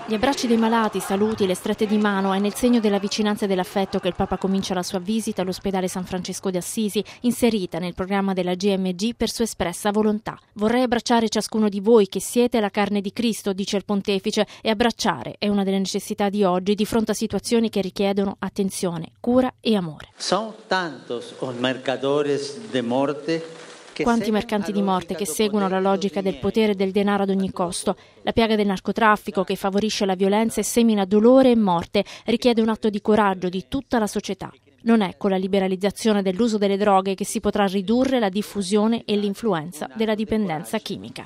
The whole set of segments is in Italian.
Gli abbracci dei malati, saluti, le strette di mano è nel segno della vicinanza e dell'affetto che il Papa comincia la sua visita all'ospedale San Francesco d'Assisi, inserita nel programma della GMG per sua espressa volontà. Vorrei abbracciare ciascuno di voi che siete la carne di Cristo, dice il pontefice, e abbracciare è una delle necessità di oggi di fronte a situazioni che richiedono attenzione, cura e amore. Sono tantos os mercadores de morte. Quanti mercanti di morte che seguono la logica del potere e del denaro ad ogni costo. La piaga del narcotraffico che favorisce la violenza e semina dolore e morte richiede un atto di coraggio di tutta la società. Non è con la liberalizzazione dell'uso delle droghe che si potrà ridurre la diffusione e l'influenza della dipendenza chimica.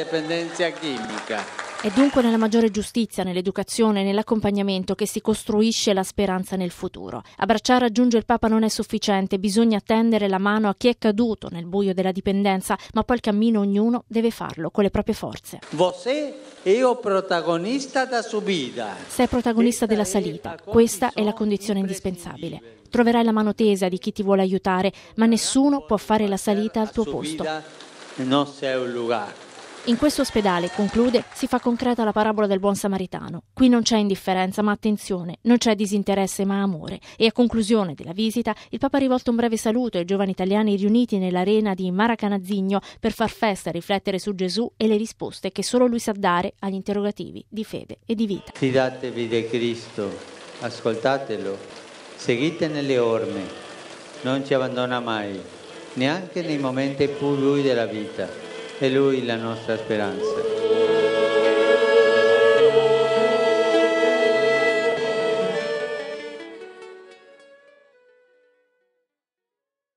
È dunque nella maggiore giustizia, nell'educazione e nell'accompagnamento che si costruisce la speranza nel futuro. Abbracciare, aggiunge il Papa, non è sufficiente, bisogna tendere la mano a chi è caduto nel buio della dipendenza, ma poi il cammino ognuno deve farlo con le proprie forze. Você è o protagonista da subida. Sei protagonista della salita, questa è la condizione indispensabile. Troverai la mano tesa di chi ti vuole aiutare, ma nessuno può fare la salita al tuo posto. In questo ospedale, conclude, si fa concreta la parabola del buon samaritano. Qui non c'è indifferenza ma attenzione, non c'è disinteresse ma amore. E a conclusione della visita il Papa ha rivolto un breve saluto ai giovani italiani riuniti nell'arena di Maracanazzigno per far festa e riflettere su Gesù e le risposte che solo lui sa dare agli interrogativi di fede e di vita. Fidatevi di Cristo, ascoltatelo, seguite nelle orme, non ci abbandona mai, neanche nei momenti più bui della vita. È Lui la nostra speranza.